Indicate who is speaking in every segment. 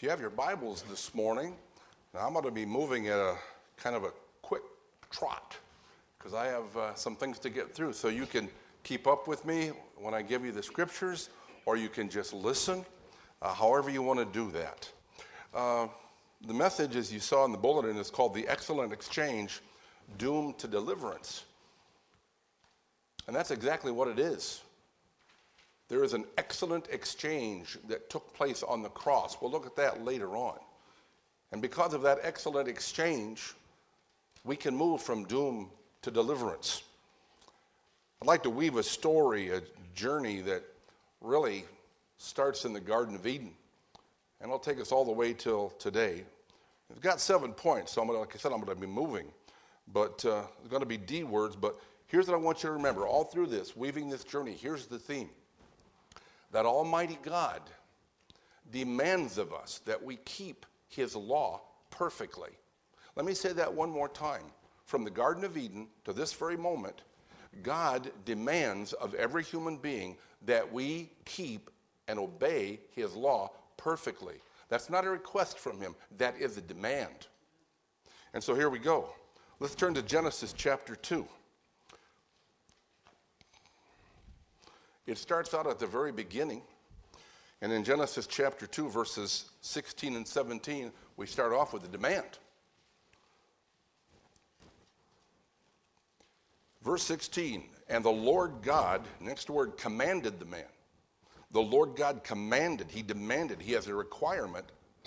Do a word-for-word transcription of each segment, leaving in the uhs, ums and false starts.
Speaker 1: If you have your Bibles this morning, now I'm going to be moving at a kind of a quick trot because I have uh, some things to get through. So you can keep up with me when I give you the scriptures, or you can just listen, uh, however you want to do that. Uh, the message, as you saw in the bulletin, is called The Excellent Exchange, Doomed to Deliverance. And that's exactly what it is. There is an excellent exchange that took place on the cross. We'll look at that later on. And because of that excellent exchange, we can move from doom to deliverance. I'd like to weave a story, a journey that really starts in the Garden of Eden. And it'll take us all the way till today. It's got seven points, so I'm gonna, like I said, I'm going to be moving. But uh, it's going to be D words. But here's what I want you to remember. All through this, weaving this journey, here's the theme. That Almighty God demands of us that we keep His law perfectly. Let me say that one more time. From the Garden of Eden to this very moment, God demands of every human being that we keep and obey His law perfectly. That's not a request from Him. That is a demand. And so here we go. Let's turn to Genesis chapter two. It starts out at the very beginning, and in Genesis chapter two, verses sixteen and seventeen, we start off with a demand. Verse sixteen, and the Lord God, next word, commanded the man. The Lord God commanded, He demanded, He has a requirement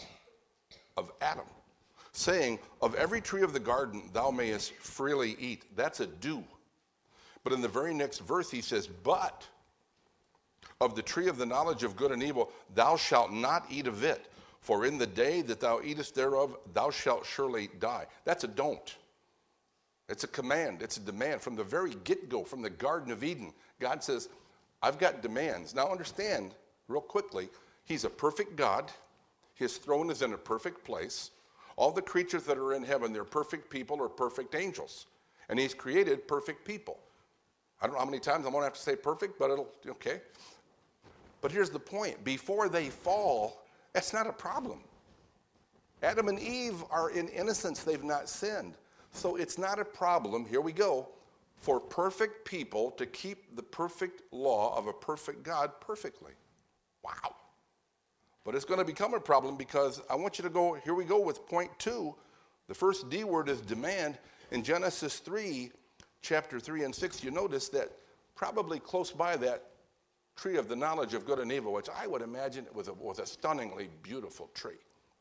Speaker 1: of Adam, saying, of every tree of the garden thou mayest freely eat. That's a do. But in the very next verse he says, but of the tree of the knowledge of good and evil, thou shalt not eat of it, for in the day that thou eatest thereof, thou shalt surely die. That's a don't. It's a command. It's a demand. From the very get-go, from the Garden of Eden, God says, I've got demands. Now understand, real quickly, He's a perfect God. His throne is in a perfect place. All the creatures that are in heaven, they're perfect people or perfect angels. And He's created perfect people. I don't know how many times I'm going to have to say perfect, but it'll, okay. But here's the point. Before they fall, that's not a problem. Adam and Eve are in innocence. They've not sinned. So it's not a problem, here we go, for perfect people to keep the perfect law of a perfect God perfectly. Wow. But it's going to become a problem because I want you to go, here we go with point two. The first D word is demand. In Genesis three, chapter three and six, you notice that probably close by that tree of the knowledge of good and evil, which I would imagine was a, was a stunningly beautiful tree.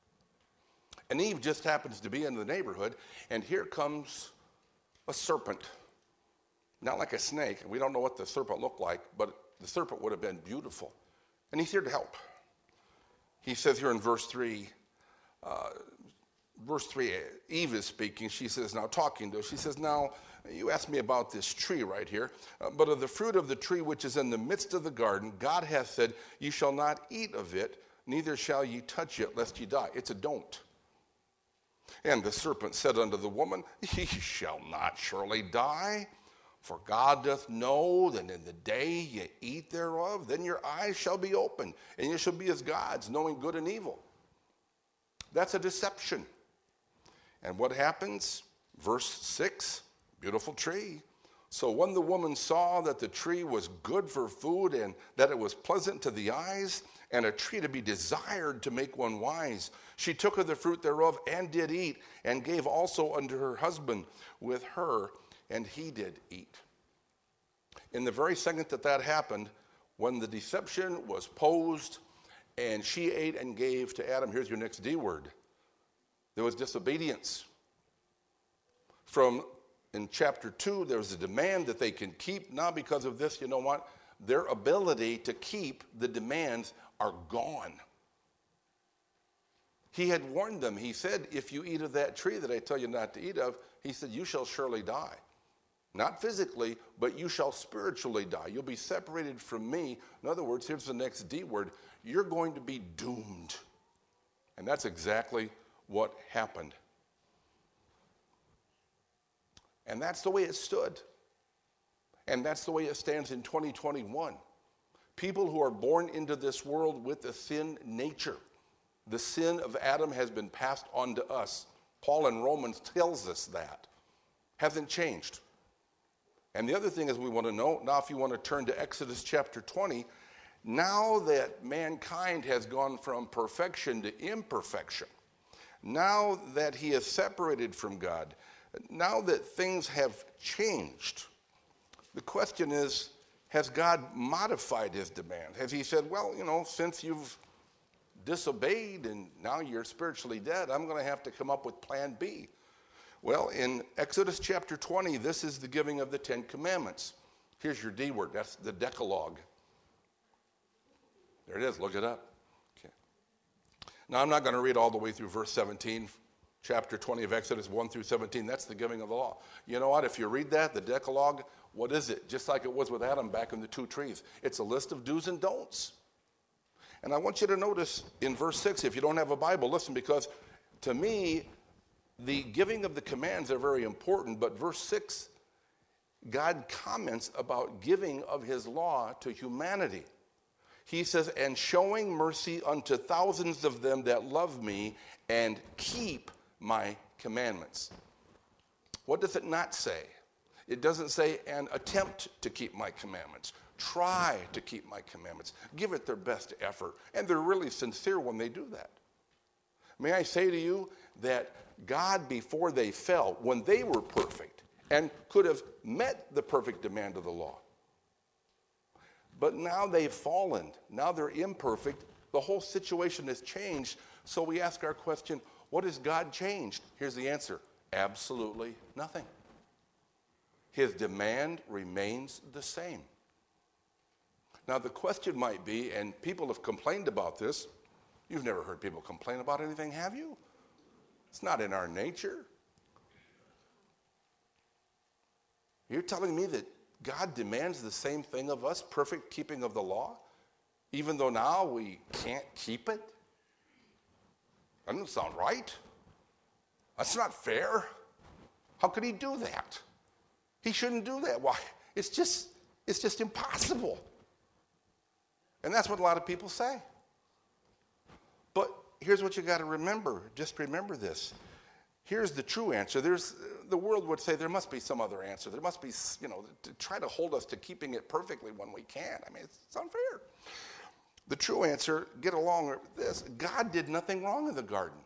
Speaker 1: And Eve just happens to be in the neighborhood, and here comes a serpent. Not like a snake. We don't know what the serpent looked like, but the serpent would have been beautiful. And he's here to help. He says here in verse three, uh, verse three, Eve is speaking. She says, now talking to us, she says, now, you asked me about this tree right here, uh, but of the fruit of the tree which is in the midst of the garden, God hath said, ye shall not eat of it, neither shall ye touch it, lest ye die. It's a don't. And the serpent said unto the woman, ye shall not surely die, for God doth know that in the day ye eat thereof, then your eyes shall be opened, and ye shall be as gods, knowing good and evil. That's a deception. And what happens? Verse six, beautiful tree. So when the woman saw that the tree was good for food, and that it was pleasant to the eyes, and a tree to be desired to make one wise, she took of the fruit thereof, and did eat, and gave also unto her husband with her, and he did eat. In the very second that that happened, when the deception was posed, and she ate and gave to Adam, here's your next D word, there was disobedience. From in chapter two, there's a demand that they can keep. Now because of this, you know what? Their ability to keep the demands are gone. He had warned them. He said, if you eat of that tree that I tell you not to eat of, he said, you shall surely die. Not physically, but you shall spiritually die. You'll be separated from me. In other words, here's the next D word. You're going to be doomed. And that's exactly what happened. And that's the way it stood. And that's the way it stands in twenty twenty-one. People who are born into this world with a sin nature. The sin of Adam has been passed on to us. Paul in Romans tells us that. Hasn't changed. And the other thing is we want to know, now if you want to turn to Exodus chapter twenty, now that mankind has gone from perfection to imperfection, now that he is separated from God, now that things have changed, the question is, has God modified his demand? Has he said, well, you know, since you've disobeyed and now you're spiritually dead, I'm going to have to come up with plan B? Well, in Exodus chapter twenty, this is the giving of the Ten Commandments. Here's your D word. That's the Decalogue. There it is. Look it up. Okay. Now, I'm not going to read all the way through verse seventeen, chapter twenty of Exodus one through seventeen. That's the giving of the law. You know what? If you read that, the Decalogue, what is it? Just like it was with Adam back in the two trees. It's a list of do's and don'ts. And I want you to notice in verse six, if you don't have a Bible, listen, because to me, the giving of the commands are very important, but verse six, God comments about giving of his law to humanity. He says, and showing mercy unto thousands of them that love me and keep my commandments. What does it not say? It doesn't say, and attempt to keep my commandments. Try to keep my commandments. Give it their best effort. And they're really sincere when they do that. May I say to you that God, before they fell, when they were perfect and could have met the perfect demand of the law, but now they've fallen. Now they're imperfect. The whole situation has changed. So we ask our question, what has God changed? Here's the answer. Absolutely nothing. His demand remains the same. Now the question might be, and people have complained about this. You've never heard people complain about anything, have you? It's not in our nature. You're telling me that God demands the same thing of us, perfect keeping of the law, even though now we can't keep it? That doesn't sound right. That's not fair. How could he do that? He shouldn't do that. Why? It's just, it's just impossible. And that's what a lot of people say. But here's what you got to remember. Just remember this. Here's the true answer. There's, the world would say there must be some other answer. There must be, you know, to try to hold us to keeping it perfectly when we can't. I mean, it's unfair. The true answer, get along with this. God did nothing wrong in the garden.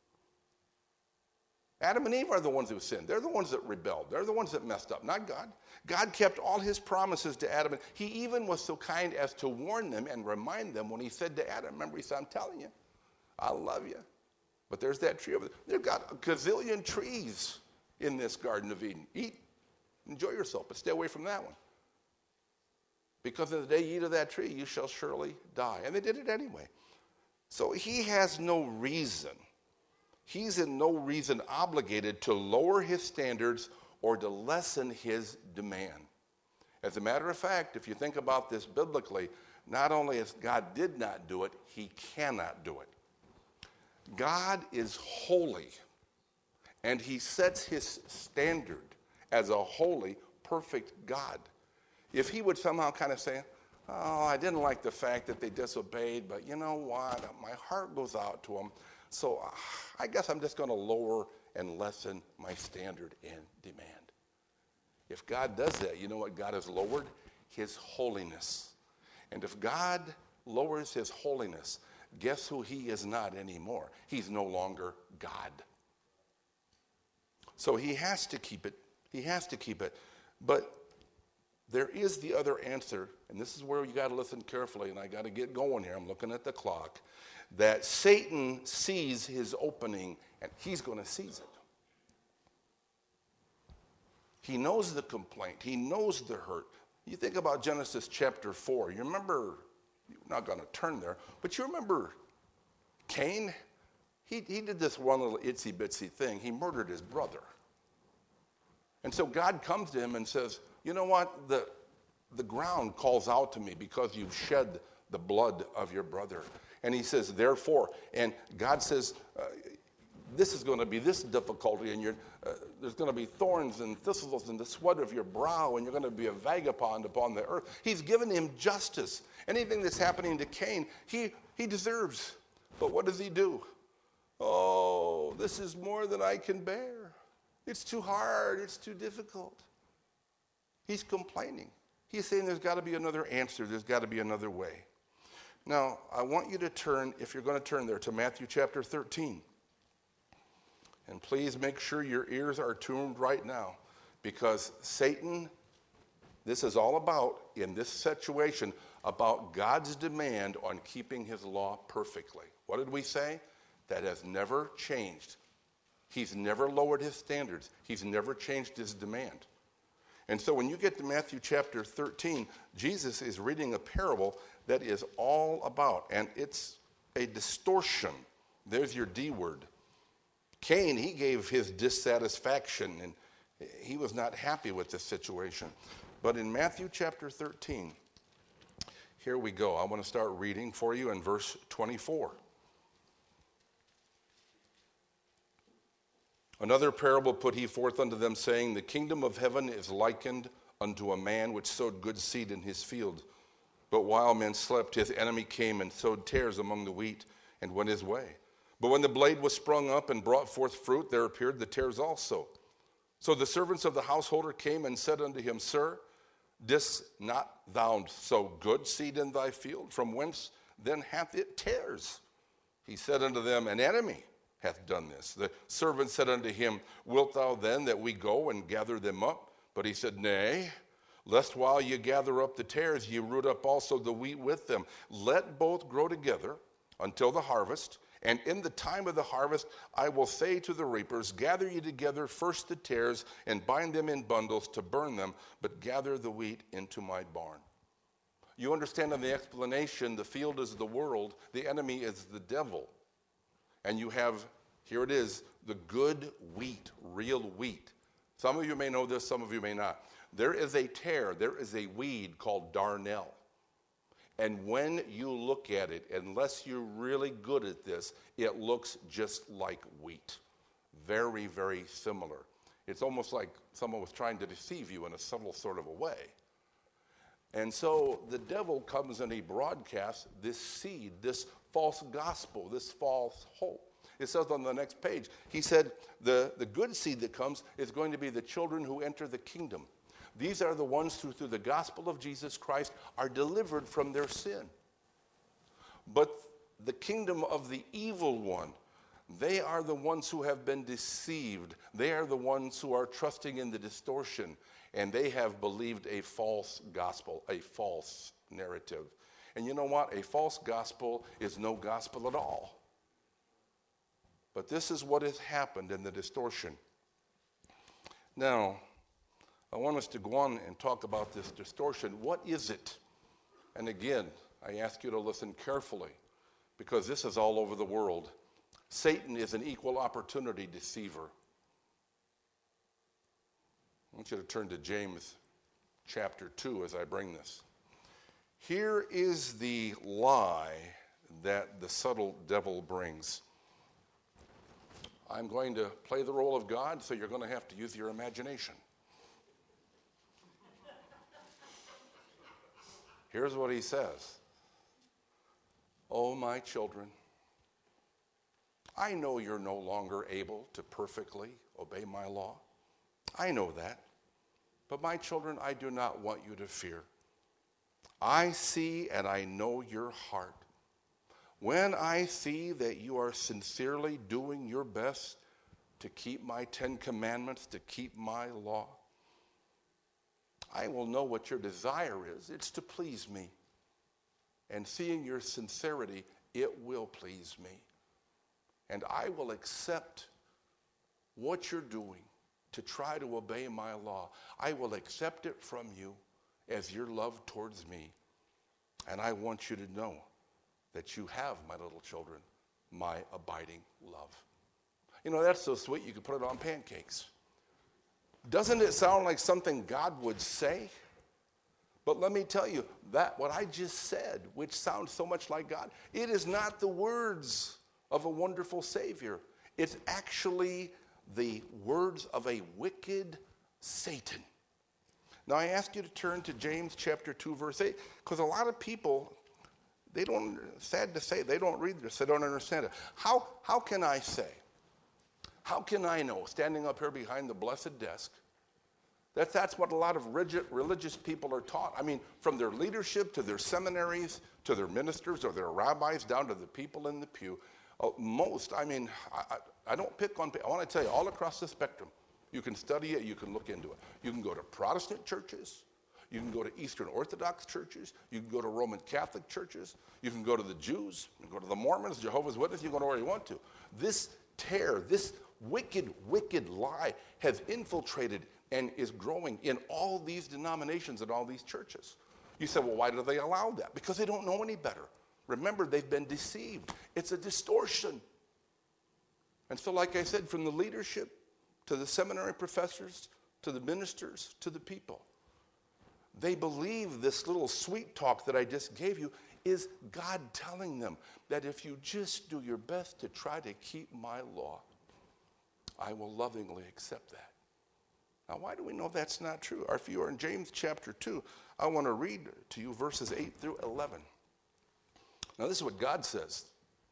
Speaker 1: Adam and Eve are the ones who sinned. They're the ones that rebelled. They're the ones that messed up, not God. God kept all his promises to Adam. He even was so kind as to warn them and remind them when he said to Adam, remember, he said, I'm telling you, I love you. But there's that tree over there. They've got a gazillion trees in this Garden of Eden. Eat, enjoy yourself, but stay away from that one. Because in the day you eat of that tree, you shall surely die. And they did it anyway. So he has no reason. He's in no reason obligated to lower his standards or to lessen his demand. As a matter of fact, if you think about this biblically, not only as God did not do it, he cannot do it. God is holy, and he sets his standard as a holy, perfect God. If he would somehow kind of say, oh, I didn't like the fact that they disobeyed, but you know what? My heart goes out to them. So uh, I guess I'm just going to lower and lessen my standard and demand. If God does that, you know what God has lowered? His holiness. And if God lowers his holiness, guess who he is not anymore? He's no longer God. So he has to keep it. He has to keep it. But there is the other answer, and this is where you got to listen carefully, and I got to get going here. I'm looking at the clock. That Satan sees his opening, and he's going to seize it. He knows the complaint. He knows the hurt. You think about Genesis chapter four. You remember, you're not going to turn there, but you remember Cain? He, he did this one little itsy-bitsy thing. He murdered his brother. And so God comes to him and says, you know what? The, the ground calls out to me because you've shed the blood of your brother. And he says, therefore, and God says, uh, this is going to be this difficulty, and you're, uh, there's going to be thorns and thistles in the sweat of your brow, and you're going to be a vagabond upon the earth. He's given him justice. Anything that's happening to Cain, he, he deserves. But what does he do? Oh, this is more than I can bear. It's too hard. It's too difficult. He's complaining. He's saying there's got to be another answer. There's got to be another way. Now, I want you to turn, if you're going to turn there, to Matthew chapter thirteen. And please make sure your ears are tuned right now, because Satan, this is all about, in this situation, about God's demand on keeping his law perfectly. What did we say? That has never changed. He's never lowered his standards. He's never changed his demand. And so when you get to Matthew chapter thirteen, Jesus is reading a parable that is all about, and it's a distortion. There's your D word. Cain, he gave his dissatisfaction, and he was not happy with this situation. But in Matthew chapter thirteen, here we go. I want to start reading for you in verse twenty-four. Another parable put he forth unto them, saying, the kingdom of heaven is likened unto a man which sowed good seed in his field. But while men slept, his enemy came and sowed tares among the wheat, and went his way. But when the blade was sprung up and brought forth fruit, there appeared the tares also. So the servants of the householder came and said unto him, Sir, didst not thou sow good seed in thy field? From whence then hath it tares? He said unto them, An enemy hath done this. The servant said unto him, Wilt thou then that we go and gather them up? But he said, Nay, lest while ye gather up the tares, ye root up also the wheat with them. Let both grow together until the harvest. And in the time of the harvest, I will say to the reapers, Gather ye together first the tares, and bind them in bundles to burn them, but gather the wheat into my barn. You understand in the explanation, the field is the world, the enemy is the devil. And you have, here it is, the good wheat, real wheat. Some of you may know this, some of you may not. There is a tare, there is a weed called darnel. And when you look at it, unless you're really good at this, it looks just like wheat. Very, very similar. It's almost like someone was trying to deceive you in a subtle sort of a way. And so the devil comes and he broadcasts this seed, this false gospel, this false hope. It says on the next page, he said, the, the good seed that comes is going to be the children who enter the kingdom. These are the ones who, through the gospel of Jesus Christ, are delivered from their sin. But the kingdom of the evil one, they are the ones who have been deceived. They are the ones who are trusting in the distortion, and they have believed a false gospel, a false narrative. And you know what? A false gospel is no gospel at all. But this is what has happened in the distortion. Now, I want us to go on and talk about this distortion. What is it? And again, I ask you to listen carefully, because this is all over the world. Satan is an equal opportunity deceiver. I want you to turn to James chapter two as I bring this. Here is the lie that the subtle devil brings. I'm going to play the role of God, so you're going to have to use your imagination. Here's what he says. Oh, my children, I know you're no longer able to perfectly obey my law. I know that. But my children, I do not want you to fear. I see and I know your heart. When I see that you are sincerely doing your best to keep my Ten Commandments, to keep my law, I will know what your desire is. It's to please me. And seeing your sincerity, it will please me. And I will accept what you're doing to try to obey my law. I will accept it from you as your love towards me. And I want you to know that you have, my little children, my abiding love. You know, that's so sweet you could put it on pancakes. Doesn't it sound like something God would say? But let me tell you, that what I just said, which sounds so much like God, it is not the words of a wonderful Savior. It's actually the words of a wicked Satan. Now I ask you to turn to James chapter two, verse eight, because a lot of people they don't, sad to say, they don't read this, they don't understand it. How, how can I say, how can I know, standing up here behind the blessed desk, that that's what a lot of rigid, religious people are taught? I mean, from their leadership to their seminaries, to their ministers or their rabbis, down to the people in the pew. Uh, most, I mean, I, I, I don't pick on, I want to tell you, all across the spectrum, you can study it, you can look into it. You can go to Protestant churches, you can go to Eastern Orthodox churches, you can go to Roman Catholic churches, you can go to the Jews, you can go to the Mormons, Jehovah's Witnesses, you can go to where you want to. This terror, this wicked, wicked lie has infiltrated and is growing in all these denominations and all these churches. You say, well, why do they allow that? Because they don't know any better. Remember, they've been deceived. It's a distortion. And so, like I said, from the leadership to the seminary professors, to the ministers, to the people, they believe this little sweet talk that I just gave you is God telling them that if you just do your best to try to keep my law, I will lovingly accept that. Now, why do we know that's not true? If you are in James chapter two, I want to read to you verses eight through eleven. Now, this is what God says.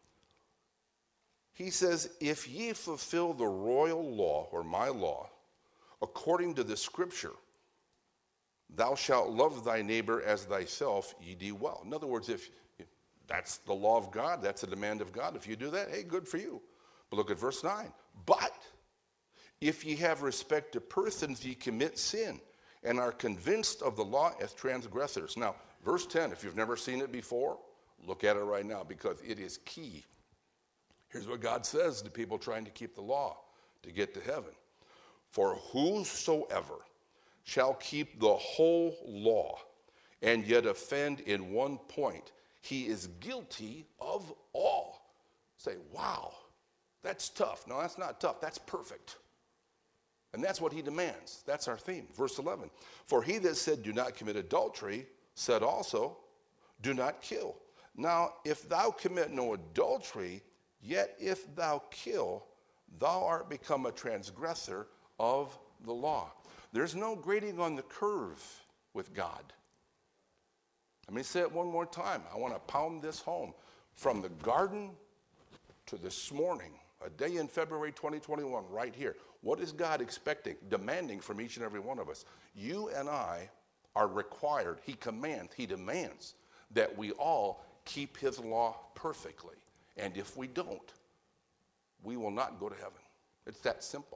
Speaker 1: He says, if ye fulfill the royal law, or my law, according to the scripture, thou shalt love thy neighbor as thyself, ye do well. In other words, if, if that's the law of God, that's a demand of God. If you do that, hey, good for you. But look at verse nine. But if ye have respect to persons, ye commit sin, and are convinced of the law as transgressors. Now, verse ten, if you've never seen it before, look at it right now, because it is key. Here's what God says to people trying to keep the law to get to heaven. For whosoever shall keep the whole law and yet offend in one point, he is guilty of all. Say, wow, that's tough. No, that's not tough. That's perfect. And that's what he demands. That's our theme. Verse eleven. For he that said, do not commit adultery, said also, do not kill. Now, if thou commit no adultery, yet if thou kill, thou art become a transgressor of the law. There's no grading on the curve with God. Let me say it one more time. I want to pound this home. From the garden to this morning, a day in February twenty twenty-one, right here. What is God expecting, demanding from each and every one of us? You and I are required, he commands, he demands that we all keep his law perfectly. And if we don't, we will not go to heaven. It's that simple.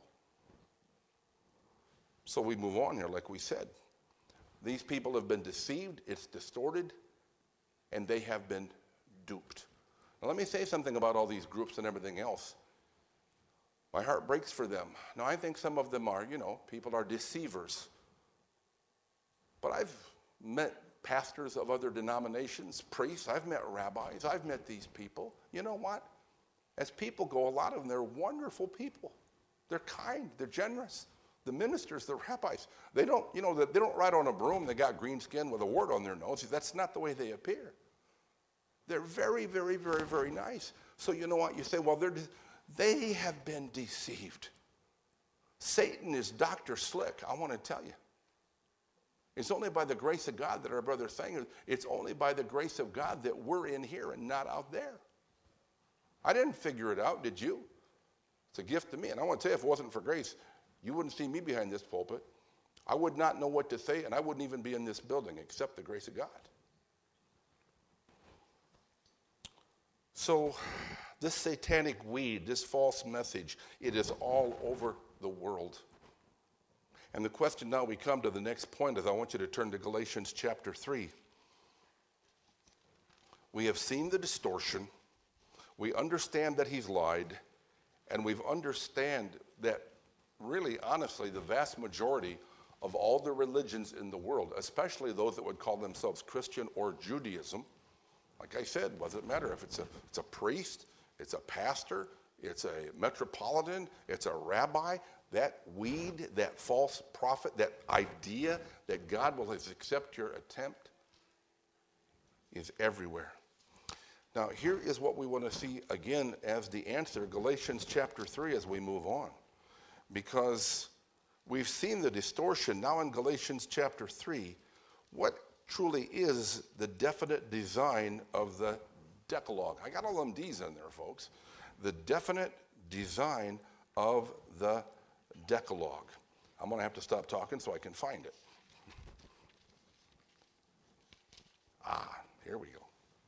Speaker 1: So we move on here, like we said. These people have been deceived, it's distorted, and they have been duped. Now let me say something about all these groups and everything else. My heart breaks for them. Now, I think some of them are, you know, people are deceivers. But I've met pastors of other denominations, priests. I've met rabbis. I've met these people. You know what? As people go, a lot of them, they're wonderful people. They're kind. They're generous. The ministers, the rabbis, they don't, you know, they don't ride on a broom. They got green skin with a wart on their nose. That's not the way they appear. They're very, very, very, very nice. So you know what? You say, well, they're... They have been deceived. Satan is Doctor Slick, I want to tell you. It's only by the grace of God that our brother's saying, it's only by the grace of God that we're in here and not out there. I didn't figure it out, did you? It's a gift to me. And I want to tell you, if it wasn't for grace, you wouldn't see me behind this pulpit. I would not know what to say, and I wouldn't even be in this building except the grace of God. So, this satanic weed, this false message, it is all over the world. And the question now we come to the next point is I want you to turn to Galatians chapter three. We have seen the distortion. We understand that he's lied. And we've understand that really, honestly, the vast majority of all the religions in the world, especially those that would call themselves Christian or Judaism, like I said, what does it matter if it's a, it's a priest, it's a pastor, it's a metropolitan, it's a rabbi, that weed, that false prophet, that idea that God will accept your attempt is everywhere. Now, here is what we want to see again as the answer, Galatians chapter three, as we move on. Because we've seen the distortion. Now in Galatians chapter three, what truly is the definite design of the Decalogue. I got all them D's in there, folks. The definite design of the Decalogue. I'm going to have to stop talking so I can find it. Ah, here we go.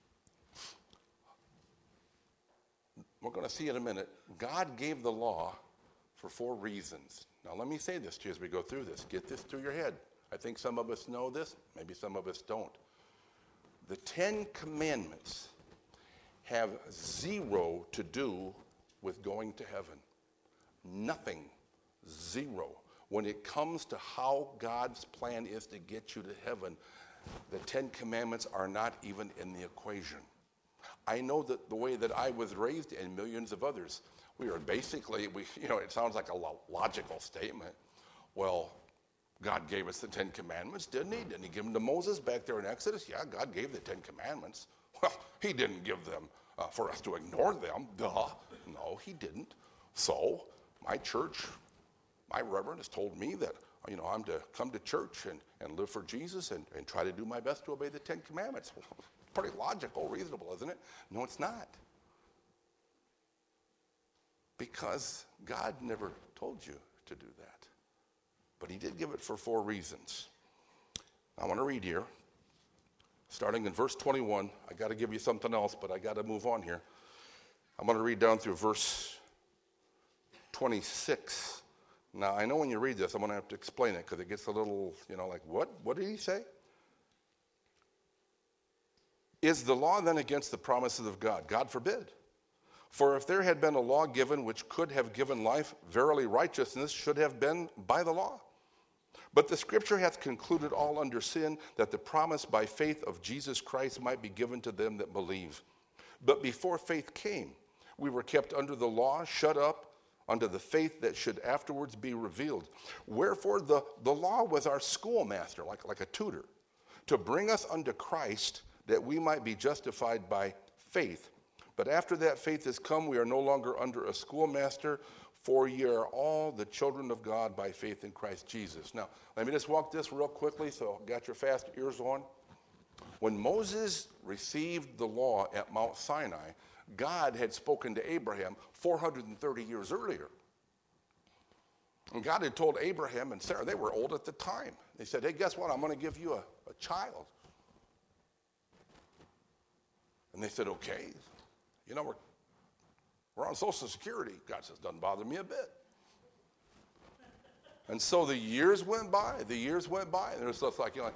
Speaker 1: We're going to see in a minute. God gave the law for four reasons. Now, let me say this to you as we go through this. Get this through your head. I think some of us know this. Maybe some of us don't. The Ten Commandments have zero to do with going to heaven. Nothing. Zero. When it comes to how God's plan is to get you to heaven, the Ten Commandments are not even in the equation. I know that the way that I was raised and millions of others, we are basically, we, you know, it sounds like a logical statement. Well, God gave us the Ten Commandments, didn't he? Didn't he give them to Moses back there in Exodus? Yeah, God gave the Ten Commandments. Well, he didn't give them uh, for us to ignore them. Duh. No, he didn't. So my church, my reverend has told me that, you know, I'm to come to church and, and live for Jesus and, and try to do my best to obey the Ten Commandments. Pretty logical, reasonable, isn't it? No, it's not. Because God never told you to do that. But he did give it for four reasons. I want to read here, starting in verse twenty-one. I got to give you something else, but I got to move on here. I'm going to read down through verse twenty-six. Now, I know when you read this, I'm going to have to explain it because it gets a little, you know, like, what? What did he say? Is the law then against the promises of God? God forbid. For if there had been a law given which could have given life, verily righteousness should have been by the law. But the scripture hath concluded all under sin, that the promise by faith of Jesus Christ might be given to them that believe. But before faith came, we were kept under the law, shut up under the faith that should afterwards be revealed. Wherefore the, the law was our schoolmaster, like, like a tutor, to bring us unto Christ, that we might be justified by faith. But after that faith is come, we are no longer under a schoolmaster, for ye are all the children of God by faith in Christ Jesus. Now, let me just walk this real quickly, so got your fast ears on. When Moses received the law at Mount Sinai, God had spoken to Abraham four hundred thirty years earlier. And God had told Abraham and Sarah, they were old at the time. They said, hey, guess what? I'm going to give you a, a child. And they said, okay, you know, we're, we're on Social Security. God says, doesn't bother me a bit. And so the years went by, the years went by, and there's stuff like, you know, like,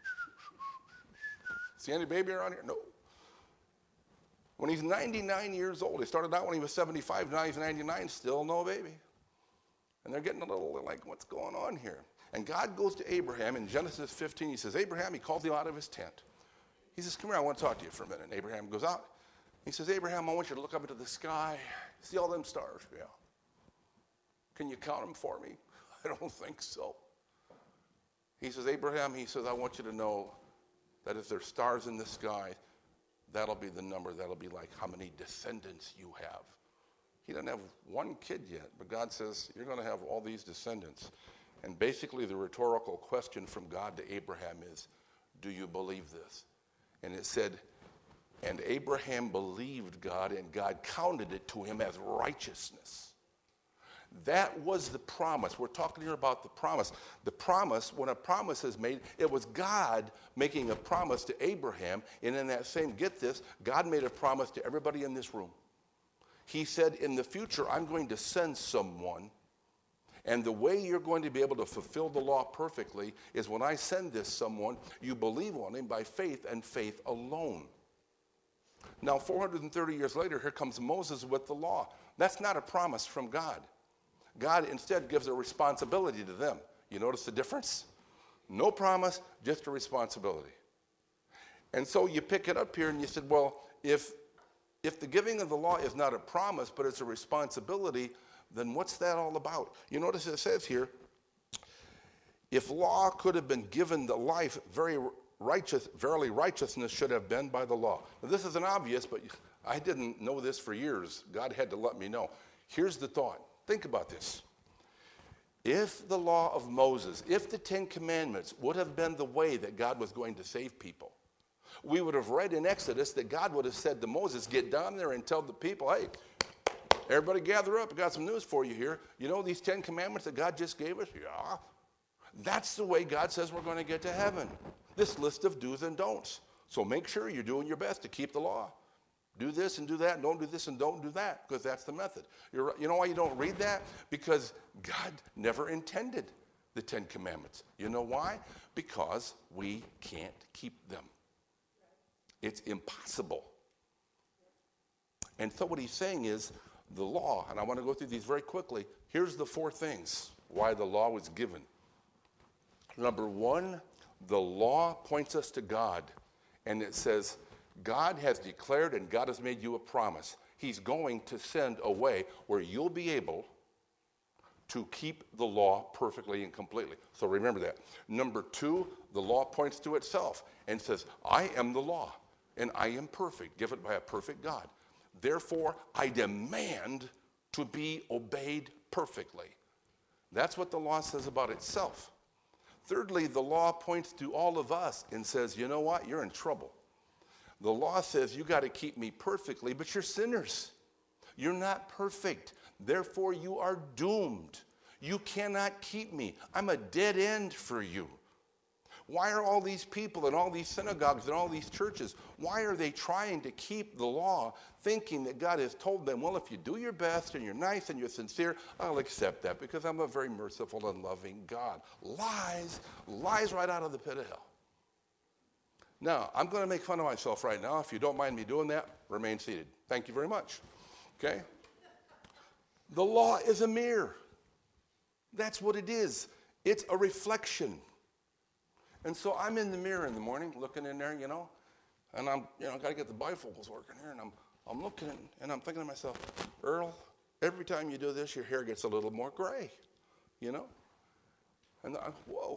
Speaker 1: see any baby around here? No. When he's ninety-nine years old, he started out when he was seventy-five, now he's ninety-nine, still no baby. And they're getting a little like, what's going on here? And God goes to Abraham in Genesis fifteen. He says, Abraham, he calls him out of his tent. He says, come here, I want to talk to you for a minute. And Abraham goes out. He says, Abraham, I want you to look up into the sky. See all them stars? Yeah. Can you count them for me? I don't think so. He says, Abraham, he says, I want you to know that if there's stars in the sky, that'll be the number. That'll be like how many descendants you have. He doesn't have one kid yet, but God says, you're going to have all these descendants. And basically the rhetorical question from God to Abraham is, do you believe this? And it said, and Abraham believed God, and God counted it to him as righteousness. That was the promise. We're talking here about the promise. The promise, when a promise is made, it was God making a promise to Abraham. And in that same, get this, God made a promise to everybody in this room. He said, in the future, I'm going to send someone. And the way you're going to be able to fulfill the law perfectly is when I send this someone, you believe on him by faith and faith alone. Now, four hundred thirty years later, here comes Moses with the law. That's not a promise from God. God instead gives a responsibility to them. You notice the difference? No promise, just a responsibility. And so you pick it up here and you said, well, if, if the giving of the law is not a promise, but it's a responsibility, then what's that all about? You notice it says here, if law could have been given the life, very righteous, verily righteousness should have been by the law. Now, this isn't obvious, but I didn't know this for years. God had to let me know. Here's the thought. Think about this. If the law of Moses, if the Ten Commandments would have been the way that God was going to save people, we would have read in Exodus that God would have said to Moses, get down there and tell the people, hey, everybody gather up. I got some news for you here. You know these Ten Commandments that God just gave us? Yeah. That's the way God says we're going to get to heaven. This list of do's and don'ts. So make sure you're doing your best to keep the law. Do this and do that, and don't do this and don't do that, because that's the method. You're, you know why you don't read that? Because God never intended the Ten Commandments. You know why? Because we can't keep them. It's impossible. And so what he's saying is the law, and I want to go through these very quickly. Here's the four things why the law was given. Number one, the law points us to God, and it says, God has declared and God has made you a promise. He's going to send a way where you'll be able to keep the law perfectly and completely. So remember that. Number two, the law points to itself and says, I am the law and I am perfect, given by a perfect God. Therefore, I demand to be obeyed perfectly. That's what the law says about itself. Thirdly, the law points to all of us and says, you know what? You're in trouble. The law says you got to keep me perfectly, but you're sinners. You're not perfect. Therefore, you are doomed. You cannot keep me. I'm a dead end for you. Why are all these people and all these synagogues and all these churches, why are they trying to keep the law, thinking that God has told them, well, if you do your best and you're nice and you're sincere, I'll accept that because I'm a very merciful and loving God. Lies, lies right out of the pit of hell. Now, I'm going to make fun of myself right now. If you don't mind me doing that, remain seated. Thank you very much. Okay? The law is a mirror. That's what it is. It's a reflection. And so I'm in the mirror in the morning, looking in there, you know, and I'm, you know, got to get the bifocals working here, and I'm, I'm looking, and I'm thinking to myself, Earl, every time you do this, your hair gets a little more gray, you know? And I, whoa,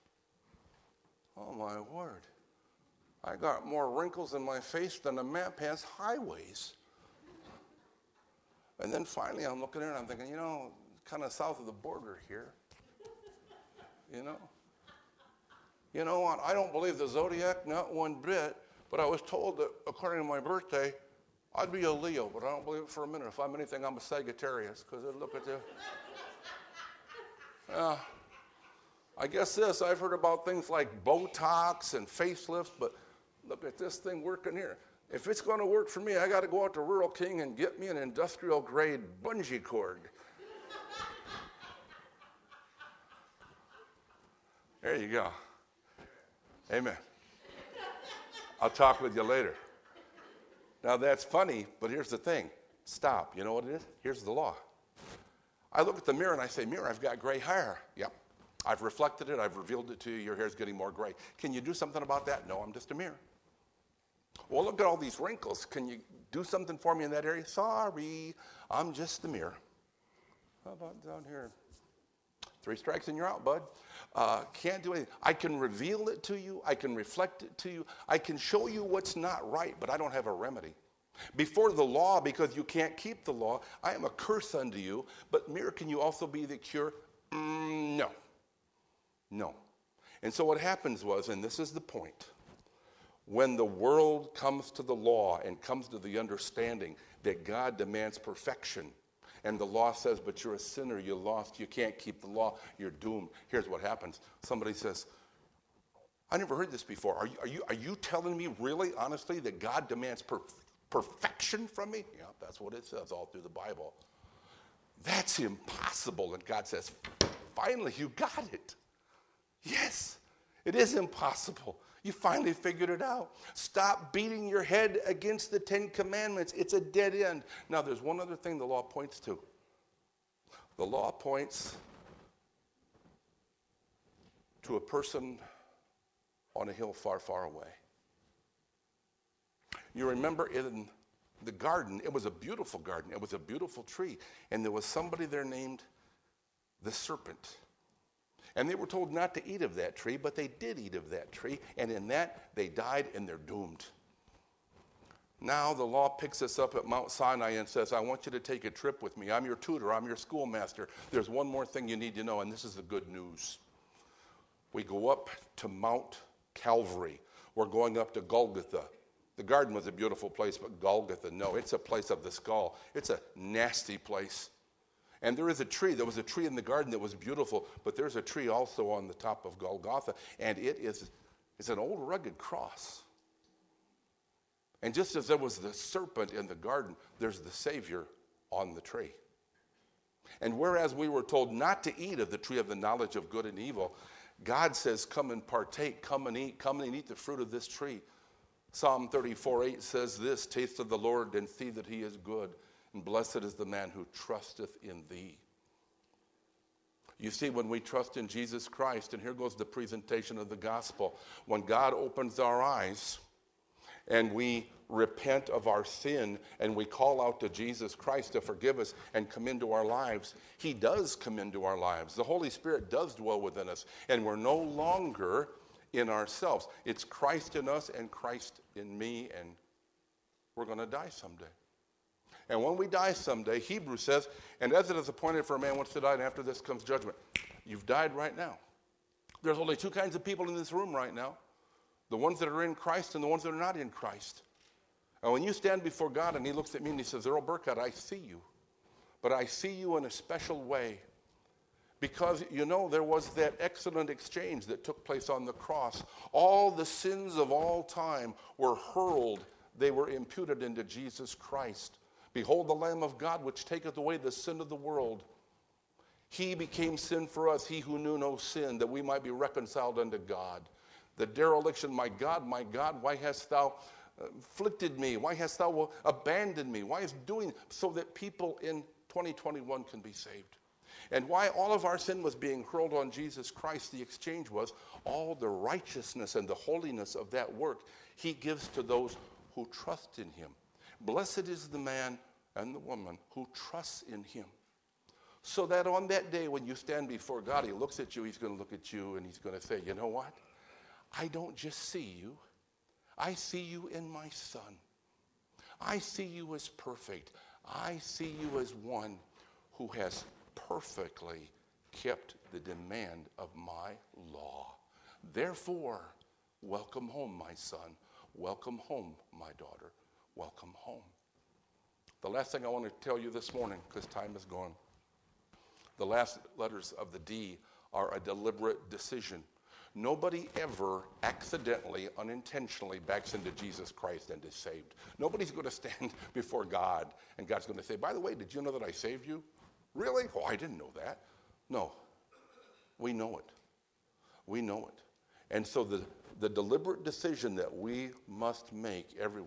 Speaker 1: oh my word. I got more wrinkles in my face than a map has highways. And then finally I'm looking at it and I'm thinking, you know, kind of south of the border here. You know? You know what? I don't believe the zodiac, not one bit, but I was told that according to my birthday, I'd be a Leo, but I don't believe it for a minute. If I'm anything, I'm a Sagittarius, because look at the... Uh, I guess this, I've heard about things like Botox and facelifts, but look at this thing working here. If it's going to work for me, I got to go out to Rural King and get me an industrial grade bungee cord. There you go. Amen. I'll talk with you later. Now that's funny, but here's the thing. Stop. You know what it is? Here's the law. I look at the mirror and I say, mirror, I've got gray hair. Yep. I've reflected it. I've revealed it to you. Your hair's getting more gray. Can you do something about that? No, I'm just a mirror. Well, look at all these wrinkles. Can you do something for me in that area? Sorry, I'm just a mirror. How about down here? Three strikes and you're out, bud. Uh, can't do anything. I can reveal it to you. I can reflect it to you. I can show you what's not right, but I don't have a remedy. Before the law, because you can't keep the law, I am a curse unto you. But mirror, can you also be the cure? Mm, no. No. And so what happens was, and this is the point, when the world comes to the law and comes to the understanding that God demands perfection, and the law says, but you're a sinner, you're lost, you can't keep the law, you're doomed. Here's what happens. Somebody says, I never heard this before. Are you, are you, are you telling me really, honestly, that God demands per- perfection from me? Yeah, that's what it says all through the Bible. That's impossible. And God says, finally, you got it. Yes, it is impossible. You finally figured it out. Stop beating your head against the Ten Commandments. It's a dead end. Now, there's one other thing the law points to. The law points to a person on a hill far, far away. You remember in the garden, it was a beautiful garden. It was a beautiful tree. And there was somebody there named the serpent. And they were told not to eat of that tree, but they did eat of that tree. And in that, they died and they're doomed. Now the law picks us up at Mount Sinai and says, I want you to take a trip with me. I'm your tutor. I'm your schoolmaster. There's one more thing you need to know, and this is the good news. We go up to Mount Calvary. We're going up to Golgotha. The garden was a beautiful place, but Golgotha, no, it's a place of the skull. It's a nasty place. And there is a tree. There was a tree in the garden that was beautiful, but there's a tree also on the top of Golgotha, and it is it's an old rugged cross. And just as there was the serpent in the garden, there's the Savior on the tree. And whereas we were told not to eat of the tree of the knowledge of good and evil, God says, come and partake, come and eat, come and eat the fruit of this tree. Psalm thirty-four eight says this, taste of the Lord and see that he is good, and blessed is the man who trusteth in thee. You see, when we trust in Jesus Christ, and here goes the presentation of the gospel, when God opens our eyes and we repent of our sin and we call out to Jesus Christ to forgive us and come into our lives, he does come into our lives. The Holy Spirit does dwell within us, and we're no longer in ourselves. It's Christ in us and Christ in me, and we're going to die someday. And when we die someday, Hebrews says, and as it is appointed for a man once to die, and after this comes judgment. You've died right now. There's only two kinds of people in this room right now. The ones that are in Christ and the ones that are not in Christ. And when you stand before God and he looks at me and he says, Earl Burkett, I see you. But I see you in a special way. Because, you know, there was that excellent exchange that took place on the cross. All the sins of all time were hurled. They were imputed into Jesus Christ. Behold the Lamb of God, which taketh away the sin of the world. He became sin for us, he who knew no sin, that we might be reconciled unto God. The dereliction, my God, my God, why hast thou afflicted me? Why hast thou abandoned me? Why is doing so that people in twenty twenty-one can be saved? And why all of our sin was being hurled on Jesus Christ, the exchange was all the righteousness and the holiness of that work he gives to those who trust in him. Blessed is the man and the woman who trusts in him. So that on that day when you stand before God, he looks at you, he's going to look at you, and he's going to say, you know what? I don't just see you. I see you in my Son. I see you as perfect. I see you as one who has perfectly kept the demand of my law. Therefore, welcome home, my son. Welcome home, my daughter. Welcome home. The last thing I want to tell you this morning, because time is gone, the last letters of the D are a deliberate decision. Nobody ever accidentally, unintentionally backs into Jesus Christ and is saved. Nobody's going to stand before God and God's going to say, by the way, did you know that I saved you? Really? Oh, I didn't know that. No. We know it. We know it. And so the, the deliberate decision that we must make, everyone,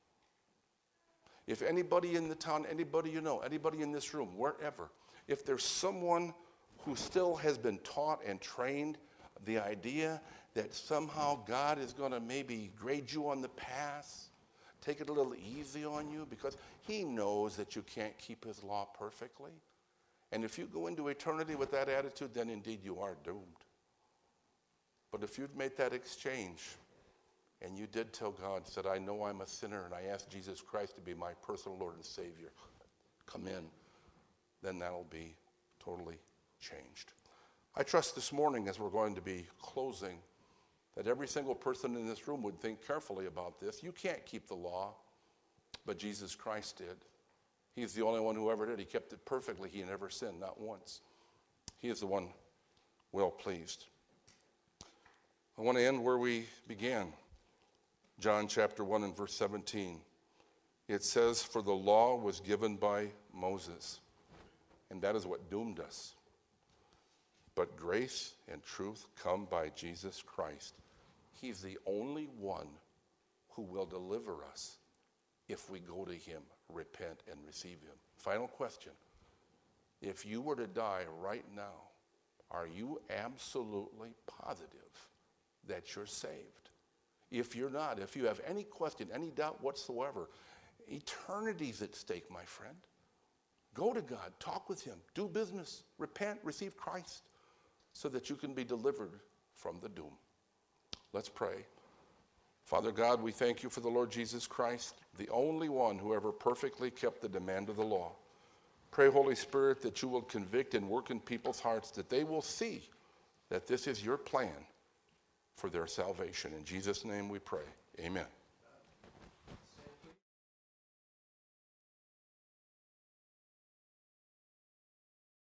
Speaker 1: if anybody in the town, anybody you know, anybody in this room, wherever, if there's someone who still has been taught and trained the idea that somehow God is going to maybe grade you on the pass, take it a little easy on you because he knows that you can't keep his law perfectly. And if you go into eternity with that attitude, then indeed you are doomed. But if you'd made that exchange and you did tell God, said, I know I'm a sinner and I ask Jesus Christ to be my personal Lord and Savior, come in, then that'll be totally changed. I trust this morning as we're going to be closing that every single person in this room would think carefully about this. You can't keep the law, but Jesus Christ did. He's the only one who ever did. He kept it perfectly. He never sinned, not once. He is the one well pleased. I want to end where we began. John chapter one and verse seventeen. It says, for the law was given by Moses, and that is what doomed us. But grace and truth come by Jesus Christ. He's the only one who will deliver us if we go to him, repent, and receive him. Final question. If you were to die right now, are you absolutely positive that you're saved? If you're not, if you have any question, any doubt whatsoever, eternity's at stake, my friend. Go to God, talk with him, do business, repent, receive Christ, so that you can be delivered from the doom. Let's pray. Father God, we thank you for the Lord Jesus Christ, the only one who ever perfectly kept the demand of the law. Pray, Holy Spirit, that you will convict and work in people's hearts, that they will see that this is your plan for their salvation. In Jesus' name we pray. Amen.